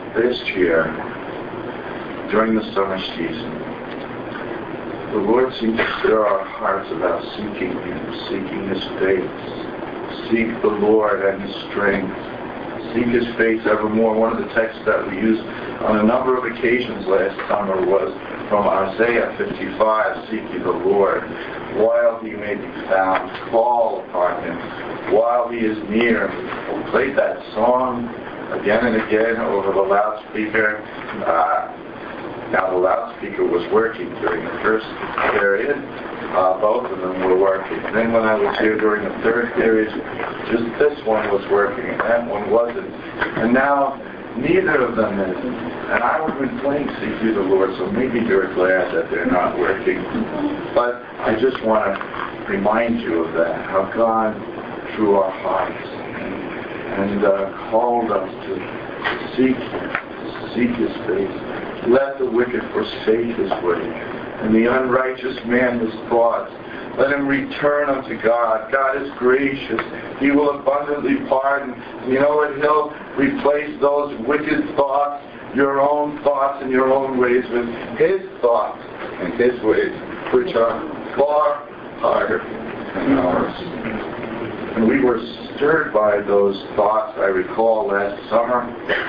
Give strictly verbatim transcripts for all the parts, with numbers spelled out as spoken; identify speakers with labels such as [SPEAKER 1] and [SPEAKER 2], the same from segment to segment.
[SPEAKER 1] this year, during the summer season, the Lord seems to stir our hearts about seeking Him, seeking His face. Seek the Lord and His strength. Seek His face evermore. One of the texts that we used on a number of occasions last summer was from Isaiah fifty-five, Seek ye the Lord while He may be found. Call upon Him while He is near. We played that song again and again over the loudspeaker. Uh, now the loudspeaker was working during the first period. Uh, both of them were working. Then when I was here during the third period, just this one was working and that one wasn't. And now neither of them is. And I would been playing Seek Ye the Lord, so maybe you're glad that they're not working. But I just want to remind you of that, how God drew our hearts and, and uh, called us to seek Him, to seek His face. Let the wicked forsake his way, and the unrighteous man his thoughts. Let him return unto God. God is gracious. He will abundantly pardon. You know what? He'll replace those wicked thoughts, your own thoughts and your own ways, with His thoughts and His ways, which are far harder than ours. And we were stirred by those thoughts, I recall, last summer,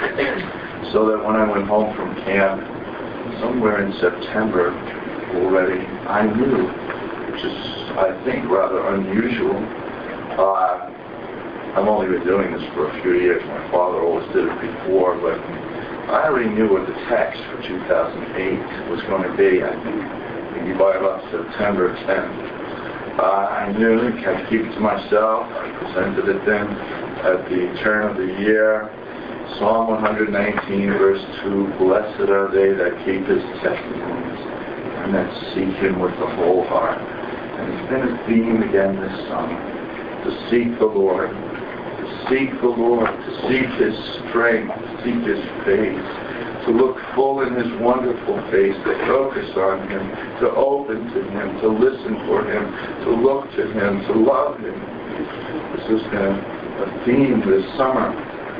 [SPEAKER 1] so that when I went home from camp, somewhere in September already, I knew, which is, I think, rather unusual. Uh, I've only been doing this for a few years. My father always did it before, but I already knew what the text for two thousand eight was going to be, I think, maybe by about September tenth. Uh, I knew, I had to keep it to myself. I presented it then at the turn of the year. Psalm one nineteen, verse two, Blessed are they that keep His testimonies and that seek Him with the whole heart. And it's been a theme again this summer, to seek the Lord, to seek the Lord, to seek His strength, to seek His face, to look full in His wonderful face, to focus on Him, to open to Him, to listen for Him, to look to Him, to love Him. This has been a theme this summer.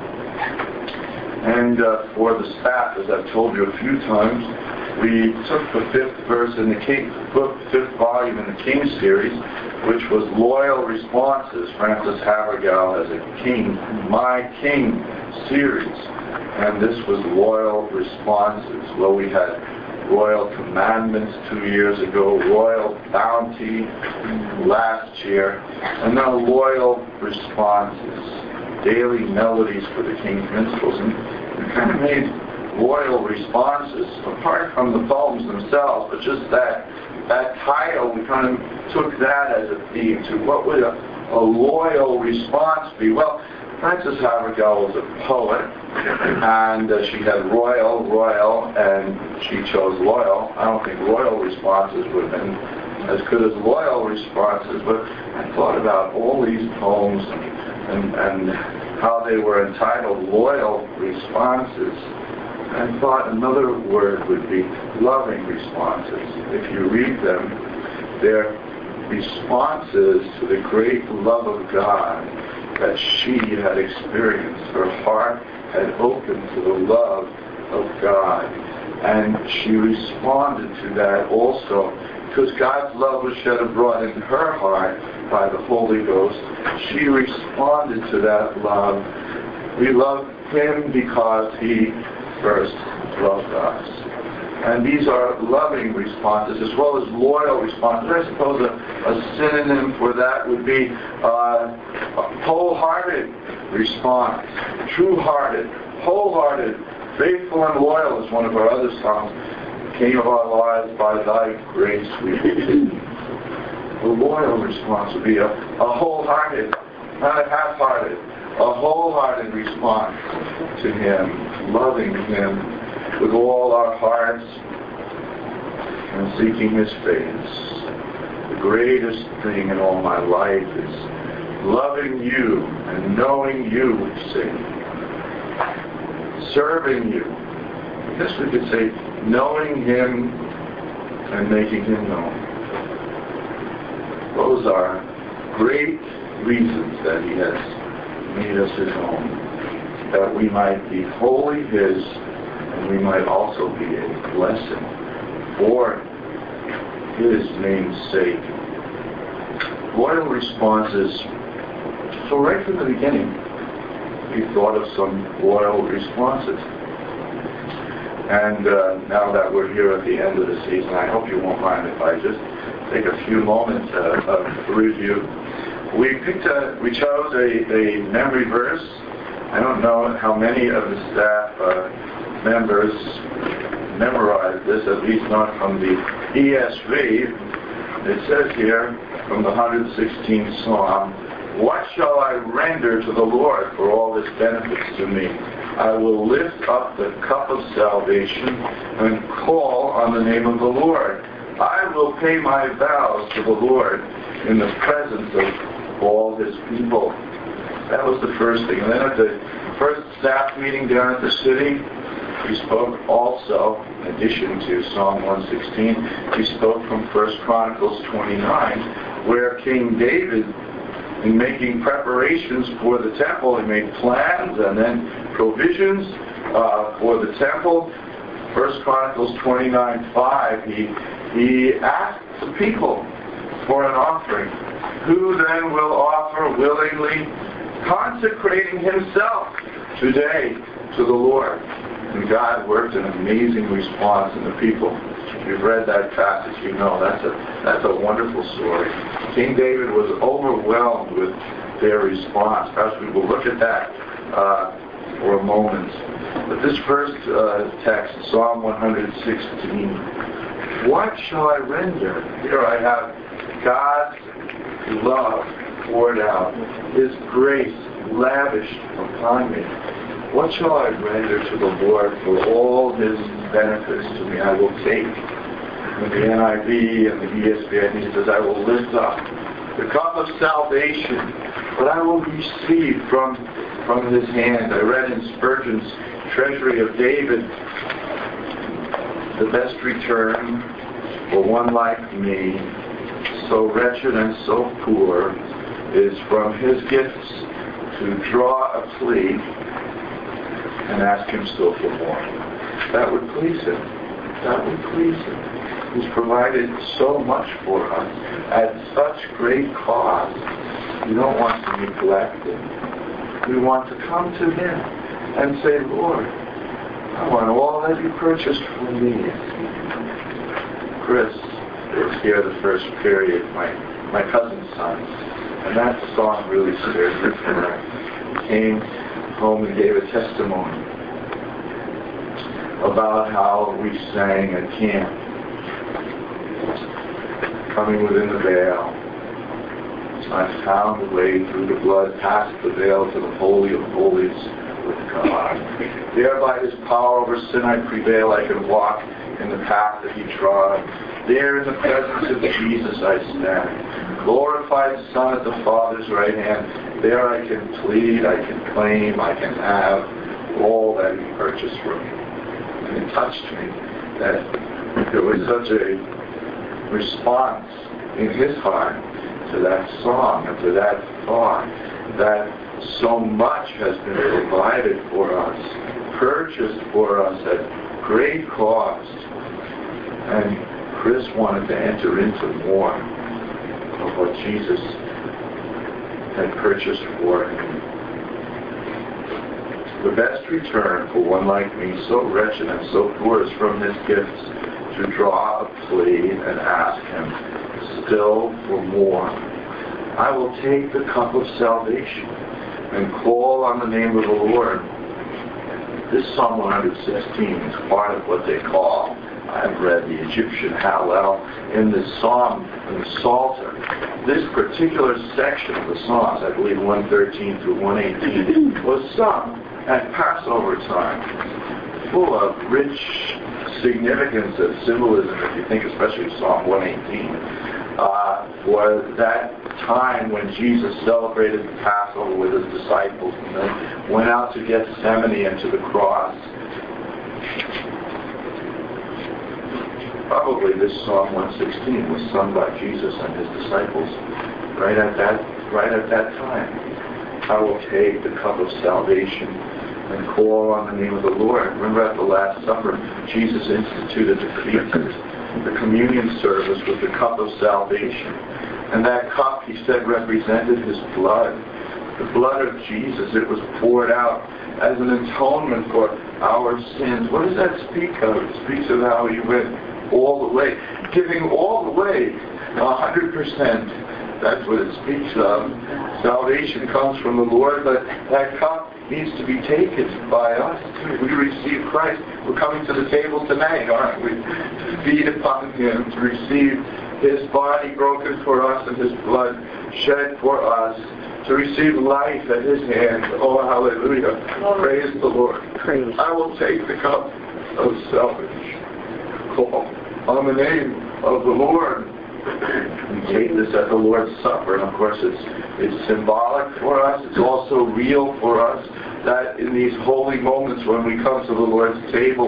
[SPEAKER 1] And uh, for the staff, as I've told you a few times, we took the fifth verse in the King, book, fifth volume in the King series, which was Loyal Responses. Francis Havergal has a King, My King series. And this was Loyal Responses. Well, we had Royal Commandments two years ago, Royal Bounty last year, and now Loyal Responses. Daily melodies for the King's minstrels, and we kind of made loyal responses apart from the poems themselves, but just that that title, we kind of took that as a theme to what would a, a loyal response be. Well, Frances Havergal was a poet, and uh, she had royal, royal, and she chose loyal. I don't think royal responses would have been as good as loyal responses, but I thought about all these poems and And, and how they were entitled Loyal Responses. I thought another word would be loving responses. If you read them, they're responses to the great love of God that she had experienced. Her heart had opened to the love of God. And she responded to that also because God's love was shed abroad in her heart by the Holy Ghost. She responded to that love. We love Him because He first loved us. And these are loving responses as well as loyal responses. I suppose a, a synonym for that would be uh, a wholehearted response. True-hearted, wholehearted, faithful and loyal is one of our other songs. King of our lives, by Thy grace we live. A loyal response would be a, a wholehearted, not a half-hearted, a wholehearted response to Him, loving Him with all our hearts and seeking His face. The greatest thing in all my life is loving You and knowing You, we sing. Serving You. I guess we could say knowing Him and making Him known. Those are great reasons that He has made us His own. that we might be wholly His, and we might also be a blessing for His name's sake. Loyal responses. So right from the beginning, we thought of some loyal responses. And uh, now that we're here at the end of the season, I hope you won't mind if I just take a few moments uh, of review. We picked a, we chose a, a memory verse. I don't know how many of the staff uh, members memorized this, at least not from the E S V. It says here from the one hundred sixteenth Psalm, "What shall I render to the Lord for all His benefits to me? I will lift up the cup of salvation and call on the name of the Lord. I will pay my vows to the Lord in the presence of all His people." That was the first thing. And then at the first staff meeting down at the city, we spoke also, in addition to Psalm one sixteen, we spoke from First Chronicles twenty-nine, where King David, in making preparations for the temple, he made plans and then provisions uh, for the temple. First Chronicles twenty-nine five, he, he asked the people for an offering. Who then will offer willingly, consecrating himself today to the Lord? And God worked an amazing response in the people. If you've read that passage, you know that's a that's a wonderful story. King David was overwhelmed with their response. Perhaps we will look at that uh, for a moment. But this first uh, text, Psalm one sixteen, what shall I render? Here I have God's love poured out, His grace lavished upon me. What shall I render to the Lord for all His benefits to me? I will take. In the N I V and the E S V, I think it says, I will lift up the cup of salvation, but I will receive from, from His hand. I read in Spurgeon's Treasury of David, the best return for one like me, so wretched and so poor, is from His gifts to draw a plea and ask Him still for more. That would please Him. That would please Him. He's provided so much for us at such great cost. We don't want to neglect Him. We want to come to Him and say, Lord, I want all that You purchased for me. Chris was here the first period, my, my cousin's son, and that song really stirred me for her. He came home and gave a testimony about how we sang at camp, coming within the veil. I found the way through the blood, past the veil to the Holy of Holies with God. There by His power over sin I prevail. I can walk in the path that He trod. There in the presence of Jesus I stand. Glorified Son at the Father's right hand. There I can plead, I can claim, I can have all that He purchased for me. And it touched me that there was such a response in His heart to that song and to that thought, that so much has been provided for us, purchased for us at great cost. And Chris wanted to enter into more of what Jesus had purchased for him. The best return for one like me, so wretched and so poor, is from His gifts to draw a plea and ask Him still for more. I will take the cup of salvation and call on the name of the Lord. This Psalm one sixteen is part of what they call, I've read the Egyptian Hallel in the Psalm, in the Psalter. This particular section of the Psalms, I believe one thirteen through one eighteen, was sung at Passover time, full of rich significance and symbolism, if you think especially Psalm one eighteen, uh, was that time when Jesus celebrated the Passover with His disciples and then went out to Gethsemane and to the cross. Probably this Psalm one sixteen was sung by Jesus and His disciples right at that right at that time. I will take the cup of salvation and call on the name of the Lord. Remember at the Last Supper, Jesus instituted the feast, the communion service with the cup of salvation. And that cup, he said, represented his blood. The blood of Jesus. It was poured out as an atonement for our sins. What does that speak of? It speaks of how he went all the way, giving all the way, one hundred percent. That's what it speaks of. Salvation comes from the Lord, but that cup needs to be taken by us. We receive Christ. We're coming to the table tonight, aren't we? To feed upon him, to receive his body broken for us and his blood shed for us, to receive life at his hand. Oh, hallelujah. Praise the Lord.
[SPEAKER 2] Praise.
[SPEAKER 1] I will take the cup of salvation. Call on the name of the Lord. We take this at the Lord's Supper, and of course it's it's symbolic for us. It's also real for us that in these holy moments when we come to the Lord's table,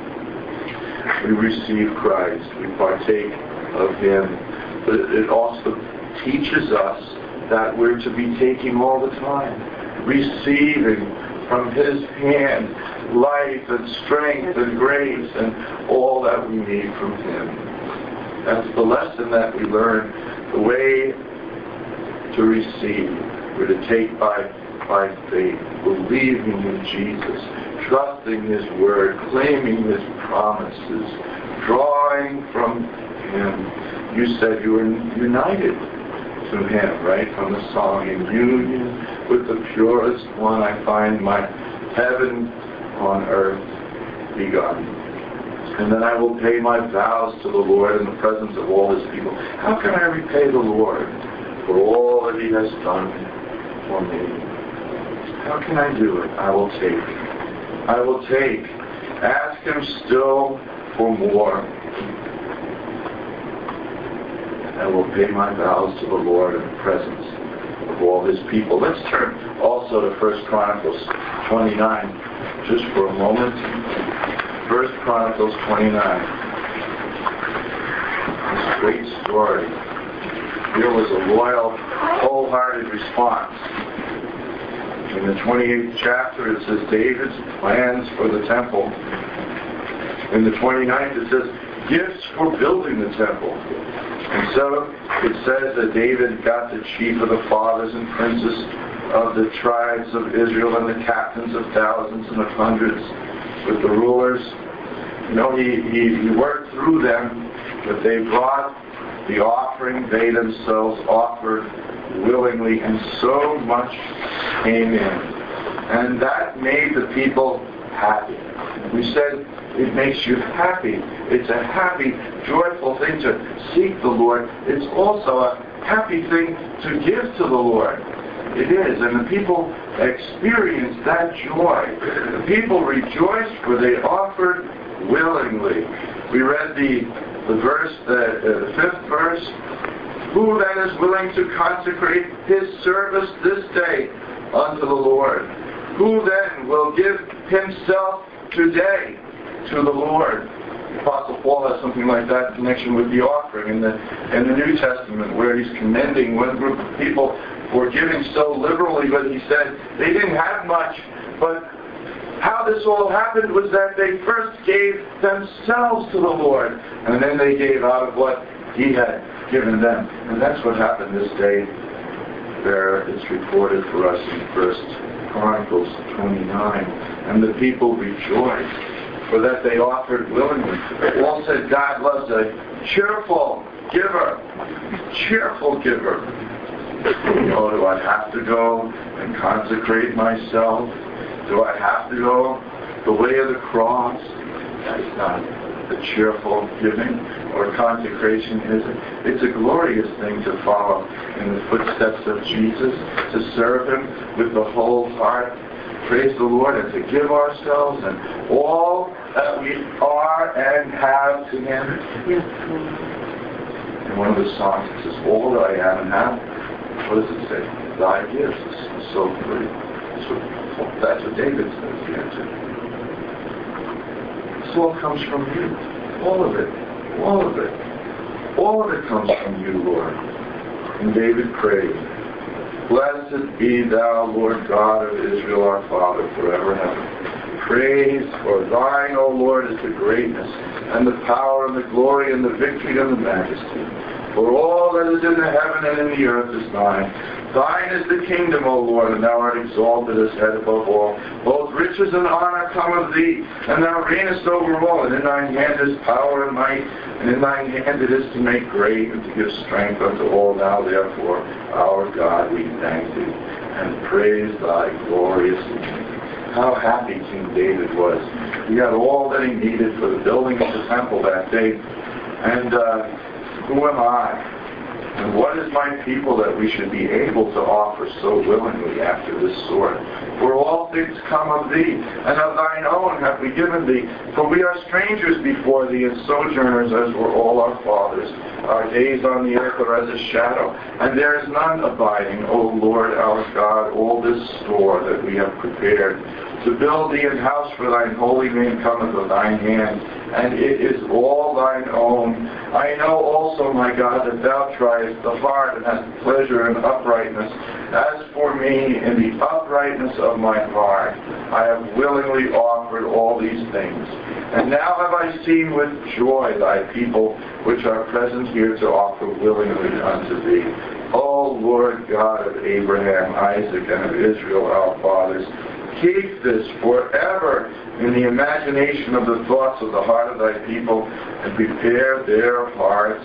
[SPEAKER 1] we receive Christ. We partake of him. But it also teaches us that we're to be taking all the time, receiving from his hand life and strength and grace and all that we need from him. That's the lesson that we learn, the way to receive. We're to take by, by faith, believing in Jesus, trusting his word, claiming his promises, drawing from him. You said you were united to him, right, from the song, in union with the purest one I find my heaven on earth begun. And then I will pay my vows to the Lord in the presence of all his people. How can I repay the Lord for all that he has done for me? How can I do it? I will take. I will take. Ask him still for more. I will pay my vows to the Lord in the presence of all his people. Let's turn also to First Chronicles twenty-nine just for a moment. First Chronicles twenty-nine. This great story. Here was a loyal, wholehearted response. In the twenty-eighth chapter it says David's plans for the temple. In the twenty-ninth it says gifts for building the temple. And so it says that David got the chief of the fathers and princes of the tribes of Israel and the captains of thousands and of hundreds with the rulers. You know, he, he, he worked through them, but they brought the offering. They themselves offered willingly, and so much came in. And that made the people happy. We said it makes you happy. It's a happy, joyful thing to seek the Lord. It's also a happy thing to give to the Lord. It is, and the people experienced that joy. The people rejoiced, for they offered willingly. We read the the verse, the, uh, the fifth verse. Who then is willing to consecrate his service this day unto the Lord? Who then will give himself today to the Lord? The Apostle Paul has something like that in connection with the offering in the in the New Testament, where he's commending one group of people for giving so liberally, but he said they didn't have much, but how this all happened was that they first gave themselves to the Lord, and then they gave out of what he had given them. And that's what happened this day. There it's recorded for us in First Chronicles twenty-nine. And the people rejoiced, for that they offered willingly. Paul said God loves a cheerful giver. Cheerful giver. You know, do I have to go and consecrate myself? Do I have to go the way of the cross? That's not a cheerful giving or consecration, is it? It's a glorious thing to follow in the footsteps of Jesus, to serve him with the whole heart. Praise the Lord, and to give ourselves and all that we are and have to him. In one of the songs it says, all that I am and have, what does it say? Thy gifts. It's so free. That's what, that's what David says here too. This all comes from you. All of it. All of it. All of it comes from you, Lord. And David prayed, Blessed be thou, Lord God of Israel, our Father, forever and ever. Praise for thine, O Lord, is the greatness, and the power, and the glory, and the victory, and the majesty. For all that is in the heaven and in the earth is thine. Thine is the kingdom, O Lord, and thou art exalted as head above all. Both riches and honor come of thee, and thou reignest over all. And in thine hand is power and might, and in thine hand it is to make great and to give strength unto all. Now therefore, our God, we thank thee, and praise thy glorious name. How happy King David was. He had all that he needed for the building of the temple that day. And uh, who am I? And what is my people that we should be able to offer so willingly after this sort? For all things come of thee, and of thine own have we given thee. For we are strangers before thee, and sojourners as were all our fathers. Our days on the earth are as a shadow, and there is none abiding, O Lord our God, all this store that we have prepared. To build thee an house for thine holy name cometh of thine hand, and it is all thine own. I know also, my God, that thou triest the heart and hast pleasure in uprightness. As for me, in the uprightness of my heart, I have willingly offered all these things. And now have I seen with joy thy people, which are present here to offer willingly unto thee. O Lord God of Abraham, Isaac, and of Israel our fathers, keep this forever in the imagination of the thoughts of the heart of thy people, and prepare their hearts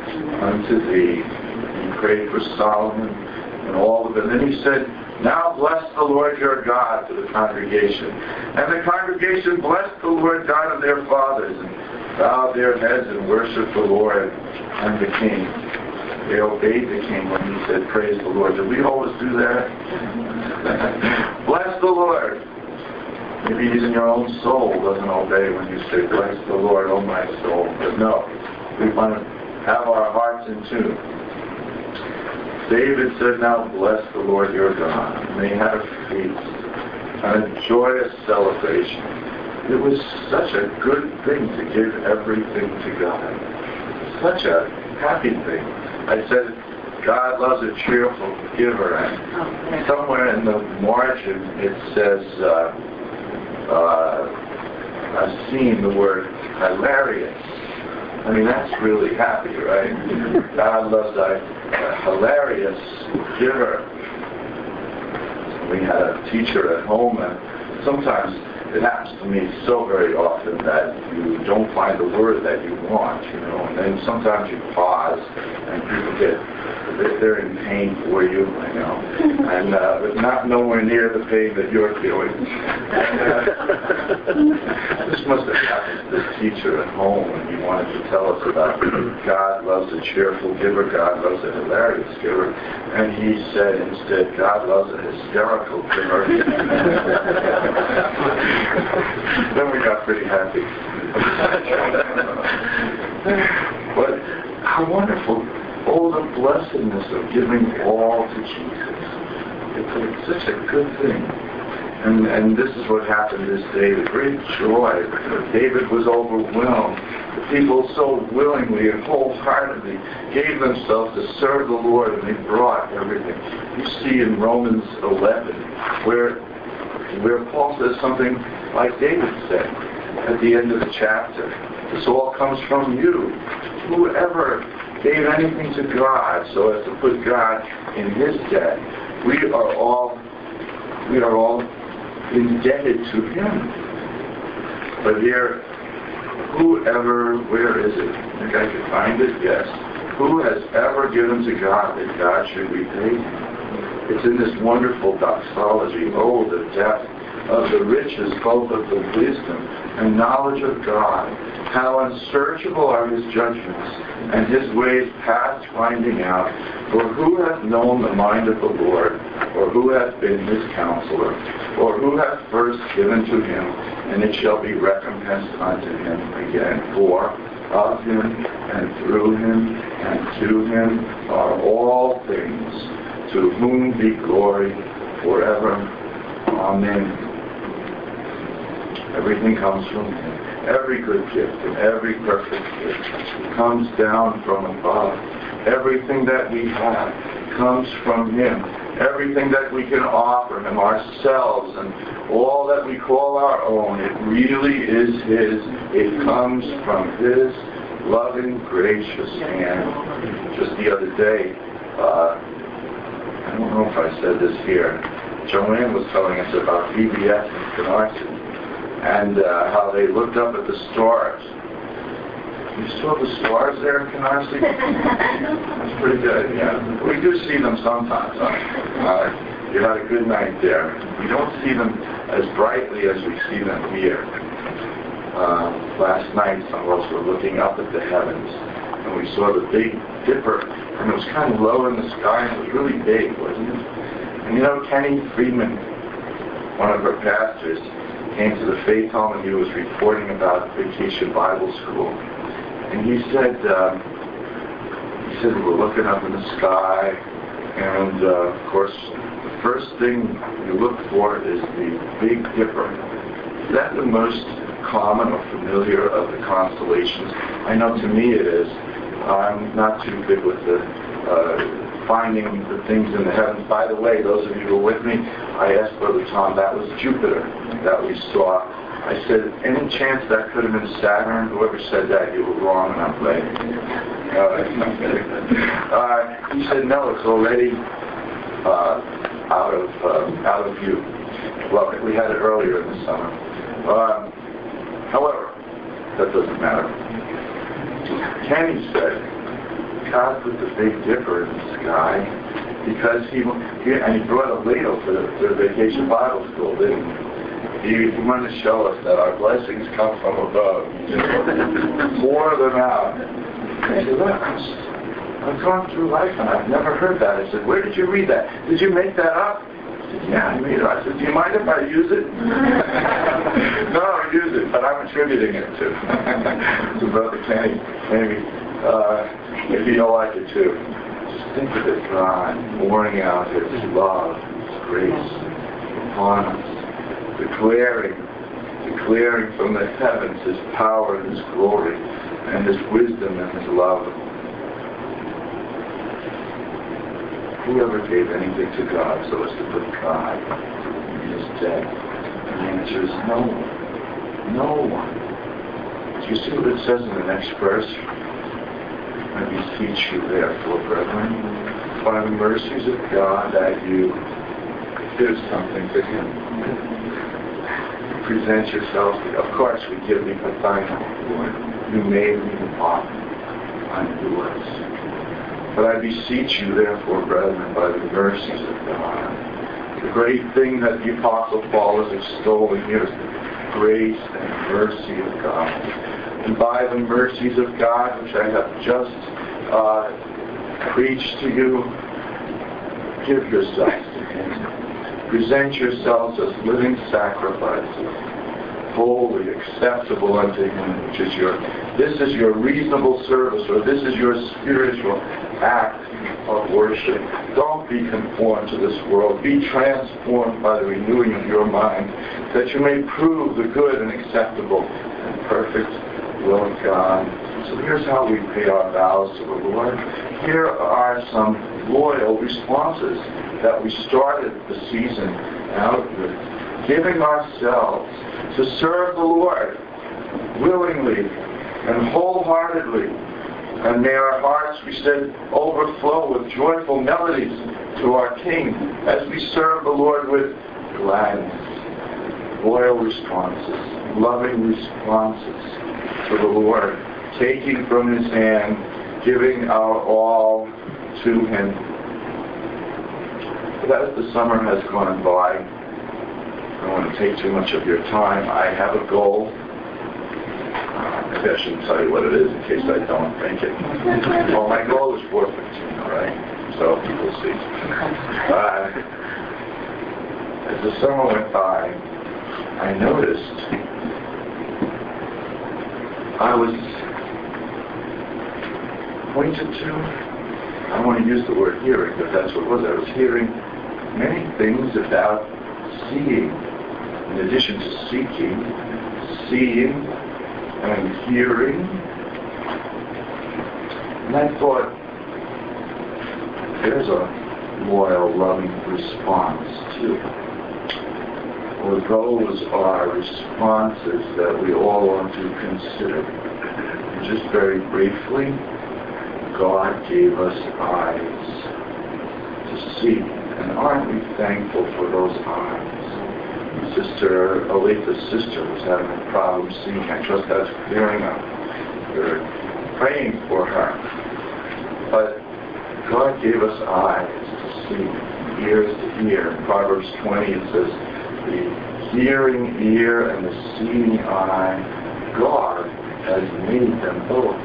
[SPEAKER 1] unto thee. He prayed for Solomon and all of it. And then he said, now bless the Lord your God to the congregation. And the congregation blessed the Lord God of their fathers, and bowed their heads and worshiped the Lord and the king. They obeyed the king when he said, praise the Lord. Did we always do that? Bless the Lord. Maybe even your own soul doesn't obey when you say, bless the Lord, oh my soul. But no, we want to have our hearts in tune. David said, now bless the Lord your God. And they had a feast, a joyous celebration. It was such a good thing to give everything to God. Such a happy thing. I said, God loves a cheerful giver. And somewhere in the margin it says, uh, uh, I've seen the word hilarious. I mean, that's really happy, right? God loves a, a hilarious giver. We had a teacher at home, and sometimes it happens to me so very often that you don't find the word that you want, you know, and then sometimes you pause and people get, they're in pain for you, you know, and uh, but not nowhere near the pain that you're feeling. And, uh, this must have happened to this teacher at home when he wanted to tell us about God loves a cheerful giver, God loves a hilarious giver, and he said instead, God loves a hysterical giver. Then we got pretty happy. But how wonderful. Oh, the blessedness of giving all to Jesus. It's, it's such a good thing. And, and this is what happened this day, the great joy. David was overwhelmed. The people so willingly and wholeheartedly gave themselves to serve the Lord, and they brought everything. You see in Romans eleven, where where Paul says something like David said at the end of the chapter. This all comes from you. Whoever gave anything to God so as to put God in his debt, we are all we are all indebted to him. But here, whoever, where is it? I think I can find it, yes. Who has ever given to God that God should repay him? It's in this wonderful doxology. Oh, the depth of the riches, both of the wisdom and knowledge of God. How unsearchable are his judgments, and his ways past finding out. For who hath known the mind of the Lord, or who hath been his counselor, or who hath first given to him, and it shall be recompensed unto him again. For of him, and through him, and to him are all things, to whom be glory forever. Amen. Everything comes from him. Every good gift and every perfect gift comes down from above. Everything that we have comes from Him. Everything that we can offer Him, ourselves, and all that we call our own, it really is His. It comes from His loving, gracious hand. Just the other day, uh, I don't know if I said this here, Joanne was telling us about V B S in Canarsie and uh, how they looked up at the stars. You saw the stars there in Canarsie? That's pretty good, yeah. We do see them sometimes. Huh? Uh, you had a good night there. We don't see them as brightly as we see them here. Uh, last night, some of us were looking up at the heavens, and we saw the Big Dipper, and it was kind of low in the sky, and it was really big, wasn't it? And you know, Kenny Friedman, one of our pastors, came to the Faith Home, and he was reporting about Vacation Bible School. And he said, uh, he said, we're looking up in the sky, and uh, of course, the first thing you look for is the Big Dipper. Is that the most common or familiar of the constellations? I know to me it is. I'm not too good with the uh, finding the things in the heavens. By the way, those of you who are with me, I asked Brother Tom, that was Jupiter that we saw. I said, any chance that could have been Saturn? Whoever said that, you were wrong, and I'm playing. Uh, uh, he said, no, it's already uh, out of uh, out of view. Well, we had it earlier in the summer. Um, however, that doesn't matter. Kenny said, God put the Big Dipper in the sky because he, he and he brought a ladle to the, to the Vacation Bible School, didn't he? He wanted to show us that our blessings come from above. Pour them out. I said, look, I've gone through life and I've never heard that. I said, where did you read that? Did you make that up? He said, yeah, I made it. I said, do you mind if I use it? No, use it, but I'm attributing it to, to Brother Kenny. Maybe, uh, maybe you'll like it too. Just think of it, God pouring out His love, His grace upon us. Declaring, declaring from the heavens His power and His glory and His wisdom and His love. Whoever gave anything to God so as to put God in His stead? And the answer is no one. No one. Do you see what it says in the next verse? I beseech you therefore, brethren, by the mercies of God, that you do something to Him. Present yourselves. Of course, we give thee the final, Lord. You made me the body. I'm yours. But I beseech you, therefore, brethren, by the mercies of God. The great thing that the Apostle Paul is extolling here is the grace and mercy of God. And by the mercies of God, which I have just uh, preached to you, give yourselves to Him. Present yourselves as living sacrifices, holy, acceptable unto Him, which is your, this is your reasonable service, or this is your spiritual act of worship. Don't be conformed to this world. Be transformed by the renewing of your mind, that you may prove the good and acceptable and perfect will of God. So here's how we pay our vows to the Lord. Here are some loyal responses that we started the season out with. Giving ourselves to serve the Lord willingly and wholeheartedly. And may our hearts, we said, overflow with joyful melodies to our King as we serve the Lord with gladness. Loyal responses, loving responses to the Lord, taking from His hand, giving our all to Him. But as the summer has gone by, I don't want to take too much of your time. I have a goal. Uh, maybe I shouldn't tell you what it is in case I don't think it. Well, my goal is four fifteen, all right? So we'll see. Uh, as the summer went by, I noticed I was pointed to, I don't want to use the word hearing, but that's what it was. I was hearing many things about seeing, in addition to seeking, seeing and hearing. And I thought, there's a loyal, loving response to. Well, those are responses that we all want to consider. Just very briefly, God gave us eyes to see. And aren't we thankful for those eyes? Sister Aletha's sister was having a problem seeing. I trust that's clearing up. We're praying for her. But God gave us eyes to see, ears to hear. In Proverbs twenty it says, the hearing ear and the seeing eye, God has made them both.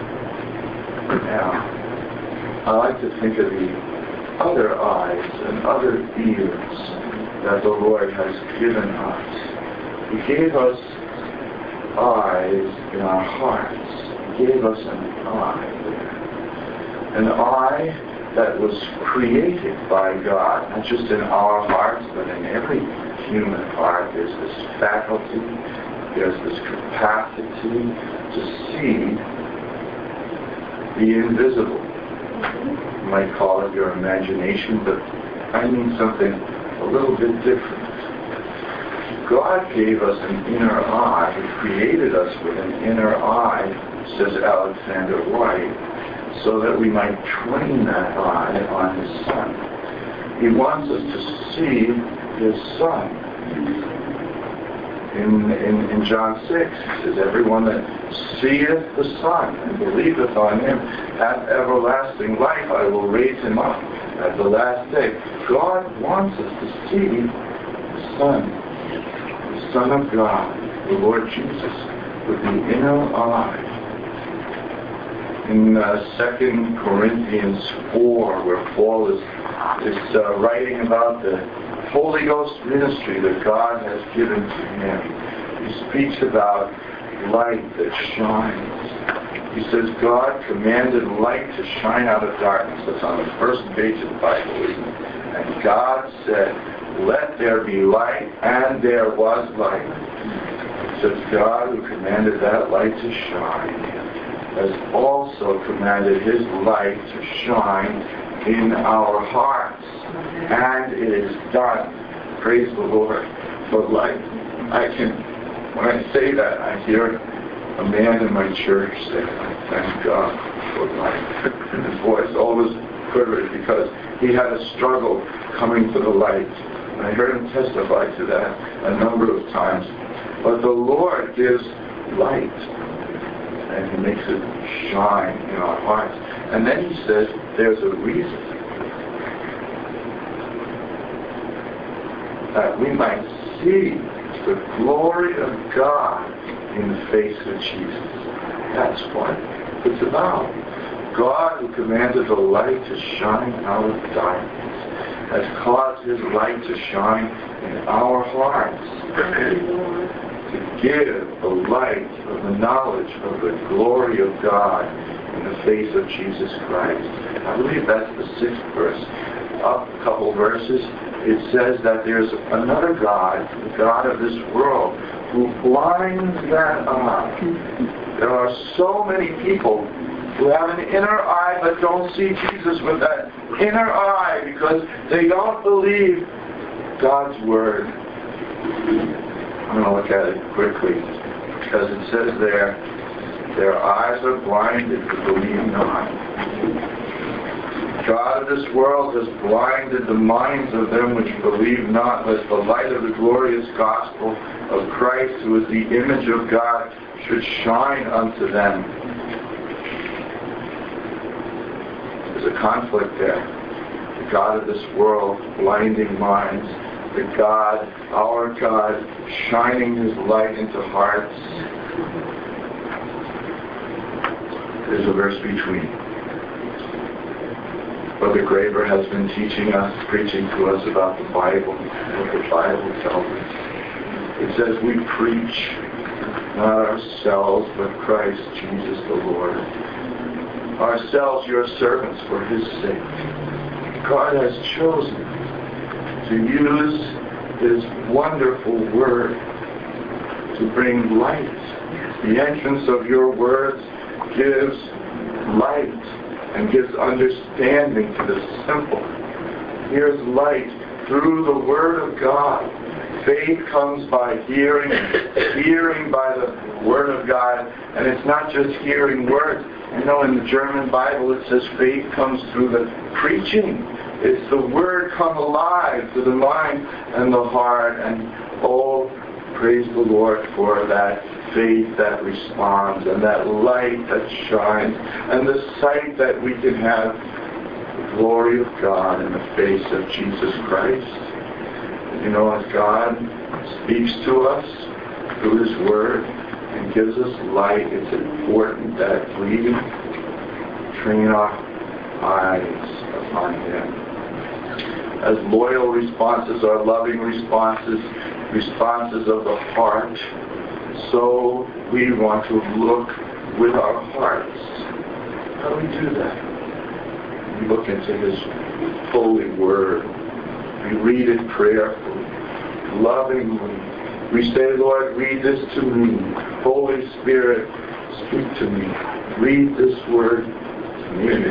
[SPEAKER 1] Now, I like to think of the other eyes and other ears that the Lord has given us. He gave us eyes in our hearts. He gave us an eye there. An eye that was created by God, not just in our hearts, but in every human heart. There's this faculty, there's this capacity to see the invisible. You might call it your imagination, but I mean something a little bit different. God gave us an inner eye. He created us with an inner eye, says Alexander White, so that we might train that eye on His Son. He wants us to see His Son. In, in, in John six, he says, everyone that seeth the Son and believeth on Him hath everlasting life. I will raise him up at the last day. God wants us to see the Son, the Son of God, the Lord Jesus, with the inner eye. In uh, Second Corinthians four, where Paul is, is uh, writing about the Holy Ghost ministry that God has given to him, he speaks about light that shines. He says God commanded light to shine out of darkness. That's on the first page of the Bible, isn't it? And God said, let there be light, and there was light. It says God, who commanded that light to shine, has also commanded His light to shine in our hearts. And it is done. Praise the Lord. But like, I can, when I say that, I hear a man in my church say, thank God for light. And his voice always quivered because he had a struggle coming to the light. And I heard him testify to that a number of times. But the Lord gives light. And He makes it shine in our hearts. And then He says, there's a reason. That we might see the glory of God in the face of Jesus. That's what it's about. God, who commanded the light to shine out of darkness, has caused His light to shine in our hearts to give the light of the knowledge of the glory of God in the face of Jesus Christ. I believe that's the sixth verse. Up a couple verses, it says that there's another God, the God of this world, who blinds that eye. There are so many people who have an inner eye but don't see Jesus with that inner eye because they don't believe God's Word. I'm going to look at it quickly because it says there, their eyes are blinded to believe not. God of this world has blinded the minds of them which believe not, lest the light of the glorious gospel of Christ, who is the image of God, should shine unto them. There's a conflict there. The God of this world blinding minds, the God, our God, shining His light into hearts. There's a verse between. Brother Graber has been teaching us, preaching to us about the Bible, what the Bible tells us. It says we preach not ourselves, but Christ Jesus the Lord. Ourselves, your servants, for His sake. God has chosen to use His wonderful Word to bring light. The entrance of your words gives light and gives understanding to the simple. Here's light through the Word of God. Faith comes by hearing, hearing by the Word of God. And it's not just hearing words. You know, in the German Bible it says faith comes through the preaching. It's the Word come alive to the mind and the heart. And oh, praise the Lord for that faith that responds and that light that shines and the sight that we can have the glory of God in the face of Jesus Christ. You know, as God speaks to us through His Word and gives us light, it's important that we train our eyes upon Him. As loyal responses are loving responses, responses of the heart, so we want to look with our hearts. How do we do that? We look into His holy Word. We read it prayerfully, lovingly. We say, Lord, read this to me. Holy Spirit, speak to me. Read this Word to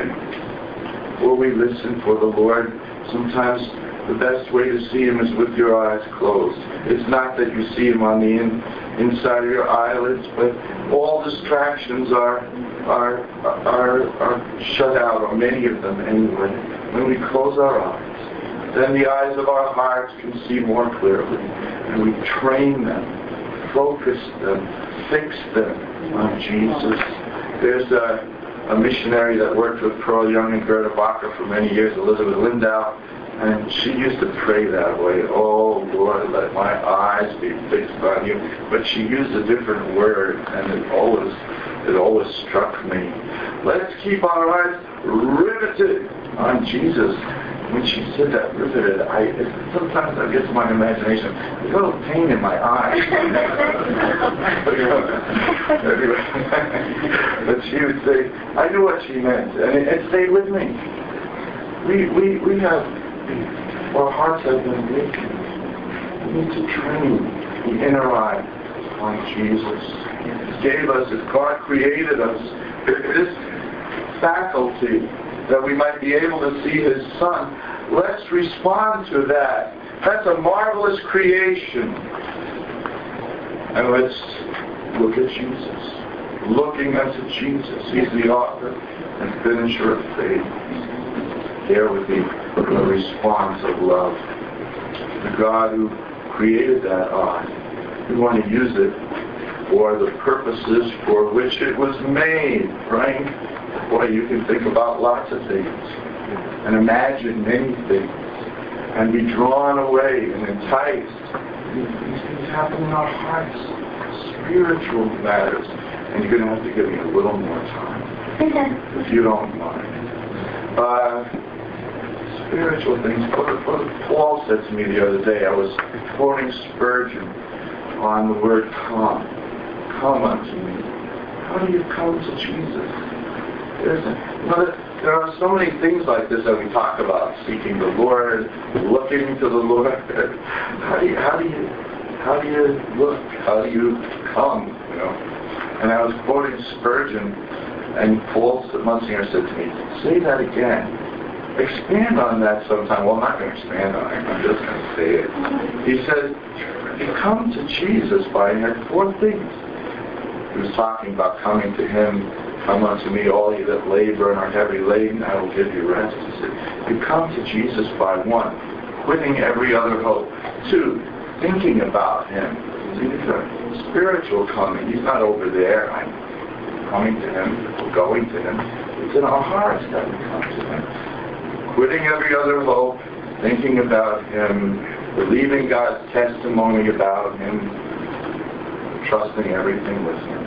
[SPEAKER 1] me. Or we listen for the Lord. Sometimes the best way to see Him is with your eyes closed. It's not that you see Him on the in, inside of your eyelids, but all distractions are, are, are, are shut out, or many of them anyway. When we close our eyes, then the eyes of our hearts can see more clearly. And we train them, focus them, fix them on Jesus. There's a, a missionary that worked with Pearl Young and Gerda Bacher for many years, Elizabeth Lindau, and she used to pray that way. Oh, Lord, let my eyes be fixed on you. But she used a different word, and it always, it always struck me. Let's keep our eyes riveted on Jesus. When she said that, riveted, I it, sometimes I get to my imagination, there's a little pain in my eye. Anyway, but she would say, I knew what she meant, and it, it stayed with me. We we we have, our hearts have been awakened. We need to train the inner eye on Jesus. He gave us, as God created us, this faculty that we might be able to see His Son. Let's respond to that. That's a marvelous creation. And let's look at Jesus. Looking unto Jesus. He's the author and finisher of faith. There would be a response of love. The God who created that eye, we want to use it for the purposes for which it was made, right? Boy, you can think about lots of things and imagine many things and be drawn away and enticed. These things happen in our hearts, spiritual matters. And you're going to have to give me a little more time, if you don't mind. Uh, spiritual things. Paul said to me the other day, I was quoting Spurgeon on the word come. Come unto me. How do you come to Jesus? There's a, you know, there are so many things like this that we talk about: seeking the Lord, looking to the Lord. How do you, how do you, how do you look? How do you come? You know. And I was quoting Spurgeon, and Paul Monsignor said to me, "Say that again. Expand on that sometime." Well, I'm not going to expand on it. I'm just going to say it. He said, "You come to Jesus by," and had four things. He was talking about coming to Him. Come unto me, all you that labor and are heavy laden, I will give you rest. He said, you come to Jesus by one, quitting every other hope. Two, thinking about Him. See, it's a spiritual coming. He's not over there. I'm coming to Him, we're going to Him. It's in our hearts that we come to Him. Quitting every other hope, thinking about Him, believing God's testimony about Him, trusting everything with Him.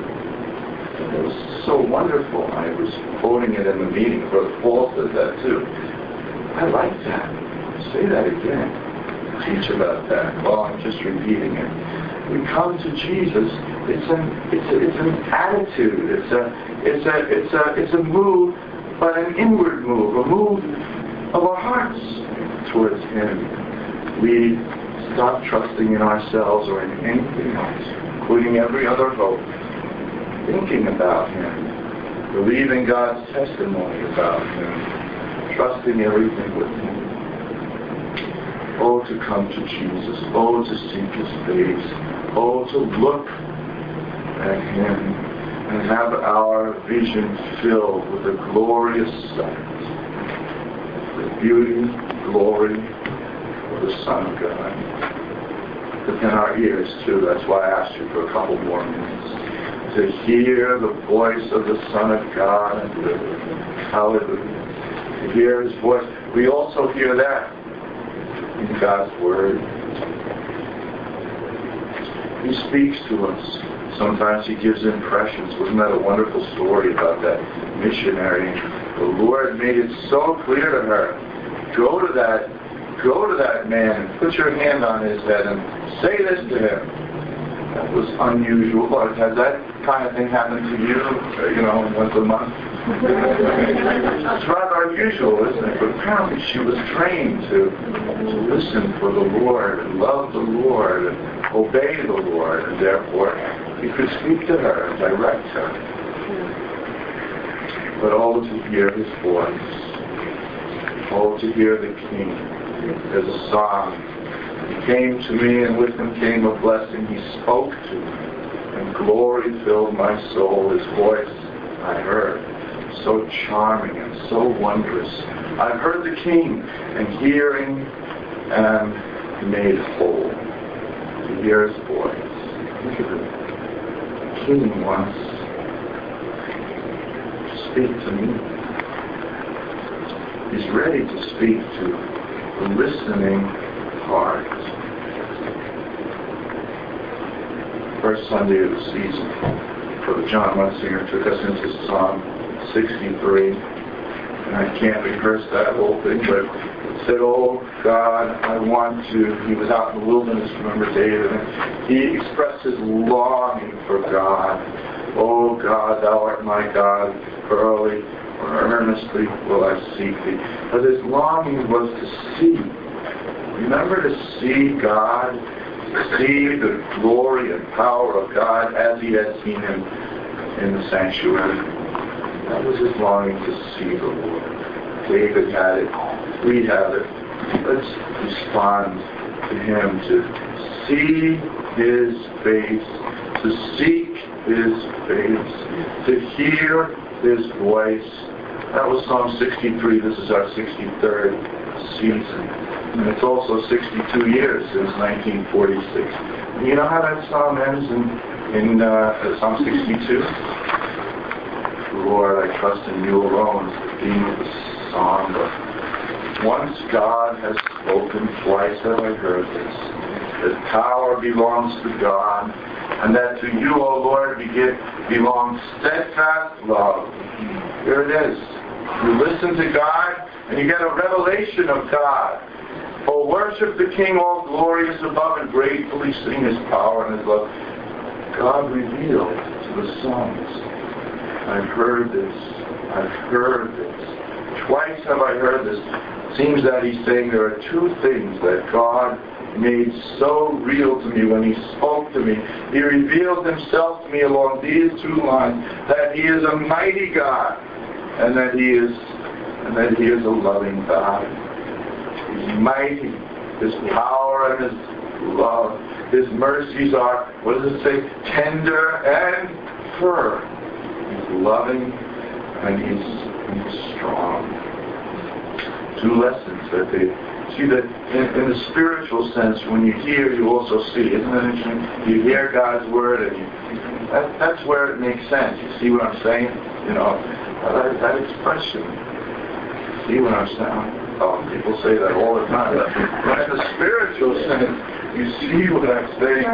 [SPEAKER 1] It was so wonderful. I was quoting it in the meeting. Brother Paul said that too. I like that. Say that again. Teach about that. Well, I'm just repeating it. We come to Jesus. It's an it's a, it's an attitude. It's a it's a it's a it's a move, but an inward move, a move of our hearts towards Him. We stop trusting in ourselves or in anything else, including every other hope. Thinking about Him, believing God's testimony about Him, trusting everything with Him. Oh, to come to Jesus. Oh, to seek His face. Oh, to look at Him and have our vision filled with the glorious sight, the beauty, glory of the Son of God. But then our ears too. That's why I asked you for a couple more minutes. To hear the voice of the Son of God and live with Him. Hallelujah. To hear His voice. We also hear that in God's Word. He speaks to us. Sometimes He gives impressions. Wasn't that a wonderful story about that missionary? The Lord made it so clear to her. Go to that, go to that man and put your hand on his head and say this to him. That was unusual. Has that kind of thing happened to you? You know, once a month? It's rather unusual, isn't it? But apparently she was trained to, to listen for the Lord and love the Lord and obey the Lord, and therefore He could speak to her and direct her. But oh, to hear His voice. Oh, to hear the King. There's a song. He came to me, and with Him came a blessing. He spoke to me, and glory filled my soul. His voice I heard. So charming and so wondrous. I've heard the King, and hearing and made whole. To hear His voice. Look at it. The King wants to speak to me. He's ready to speak to the listening heart. First Sunday of the season, Brother John Munsinger took us into Psalm sixty-three, and I can't rehearse that whole thing, but it said, oh God, I want to, he was out in the wilderness, remember David, and he expressed his longing for God. Oh God, Thou art my God, early or earnestly will I seek Thee. But his longing was to see. Remember to see God, to see the glory and power of God as he had seen Him in the sanctuary. That was his longing to see the Lord. David had it. We have it. Let's respond to Him, to see His face, to seek His face, to hear His voice. That was Psalm sixty-three. This is our sixty-third season. And it's also sixty-two years since nineteen forty-six. You know how that psalm ends in, in uh, Psalm sixty-two? Lord, I trust in You alone is the theme of the song. But once God has spoken, twice have I heard this, that power belongs to God, and that to You, O Lord, belongs steadfast love. Here it is. You listen to God, and you get a revelation of God. Oh, worship the King, all glorious above, and gratefully sing His power and His love. God revealed to the sons. I've heard this. I've heard this. Twice have I heard this. It seems that He's saying there are two things that God made so real to me when He spoke to me. He revealed Himself to me along these two lines, that He is a mighty God, and that He is, and that He is a loving God. He's mighty. His power and His love. His mercies are, what does it say? Tender and firm. He's loving and he's, he's strong. Two lessons that they see that in, in the spiritual sense, when you hear, you also see. Isn't that interesting? You hear God's word, and you, that, that's where it makes sense. You see what I'm saying? You know, that, that expression. See what I'm saying? Oh, people say that all the time. But in the spiritual sense, you see what I'm saying.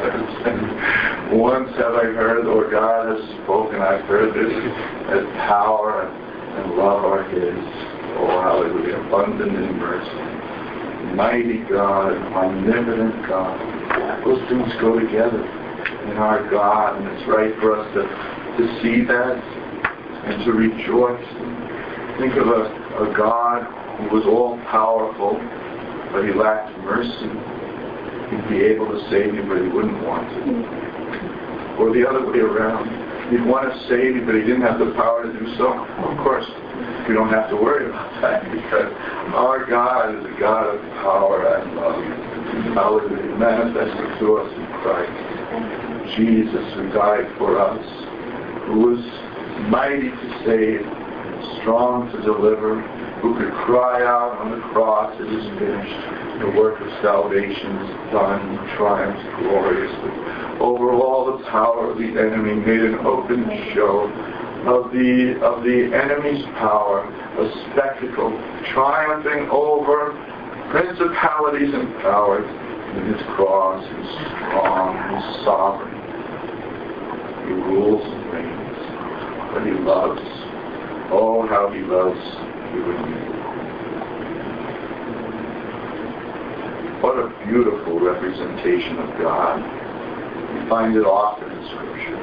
[SPEAKER 1] Once have I heard, or God has spoken, I've heard this, that power and love are His. Oh, hallelujah. Abundant in mercy. Mighty God, omnipotent God. Those things go together in our God, and it's right for us to, to see that and to rejoice. Think of a, a God who was all-powerful, but He lacked mercy. He'd be able to save you, but He wouldn't want to. Or the other way around. He'd want to save you, but He didn't have the power to do so. Of course, we don't have to worry about that because our God is a God of power and love. Hallelujah. Manifested to us in Christ. Jesus, who died for us, who was mighty to save, strong to deliver, who could cry out on the cross, it is finished. The work of salvation is done, triumphs gloriously over all the power of the enemy, made an open show of the of the enemy's power, a spectacle, triumphing over principalities and powers in his cross. He's strong, he's sovereign. He rules and reigns, but he loves. Oh, how he loves you and me. What a beautiful representation of God. We find it often in Scripture.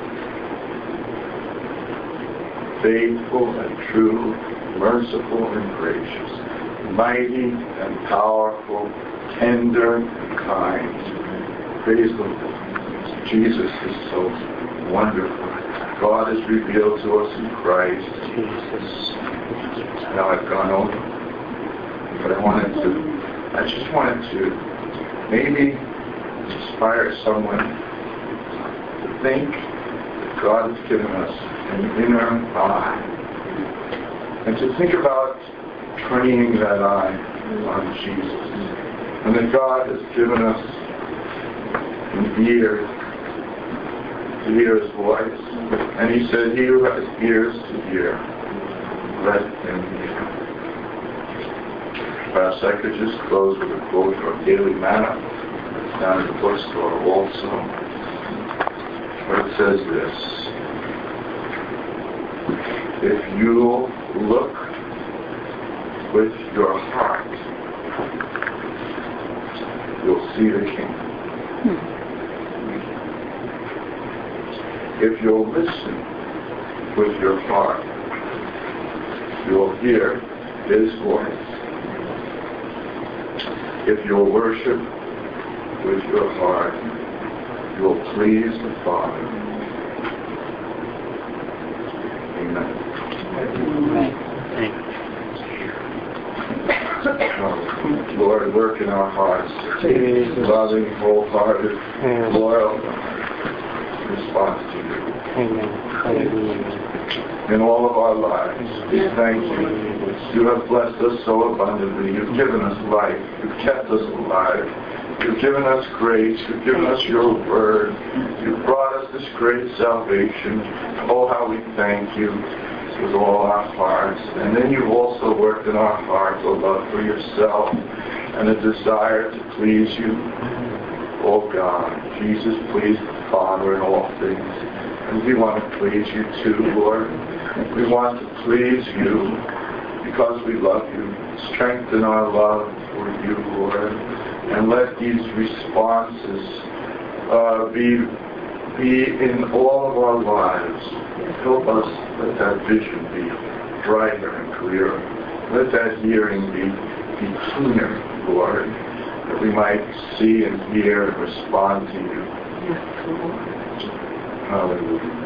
[SPEAKER 1] Faithful and true, merciful and gracious, mighty and powerful, tender and kind. Praise the Lord. Jesus is so wonderful. God is revealed to us in Christ. Jesus. Now I've gone over, but I wanted to, I just wanted to maybe inspire someone to think that God has given us an inner eye, and to think about training that eye on Jesus, and that God has given us an ear to hear His voice, and He said, "He who has ears to hear, let him hear." Perhaps I could just close with a quote from Daily Manna. It's down in the bookstore also, where it says this: "If you look with your heart, you'll see the King. If you'll listen with your heart, you'll hear His voice. If you'll worship with your heart, you'll please the Father." Amen. Oh, Lord, work in our hearts. Jesus. Loving, wholehearted, loyal response to you. Amen. In all of our lives, we thank you. You have blessed us so abundantly. You've given us life. You've kept us alive. You've given us grace. You've given us your word. You've brought us this great salvation. Oh, how we thank you with all our hearts. And then you've also worked in our hearts a love for yourself and a desire to please you. Oh God, Jesus, please the Father in all things. And we want to please you too, Lord. We want to please you because we love you. Strengthen our love for you, Lord. And let these responses uh, be, be in all of our lives. Help us, let that vision be brighter and clearer. Let that hearing be, be keener, Lord, that we might see and hear and respond to you. Hallelujah.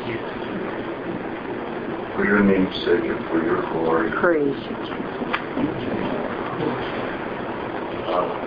[SPEAKER 1] For your name's sake and for your glory.
[SPEAKER 2] Praise you.
[SPEAKER 1] Hallelujah.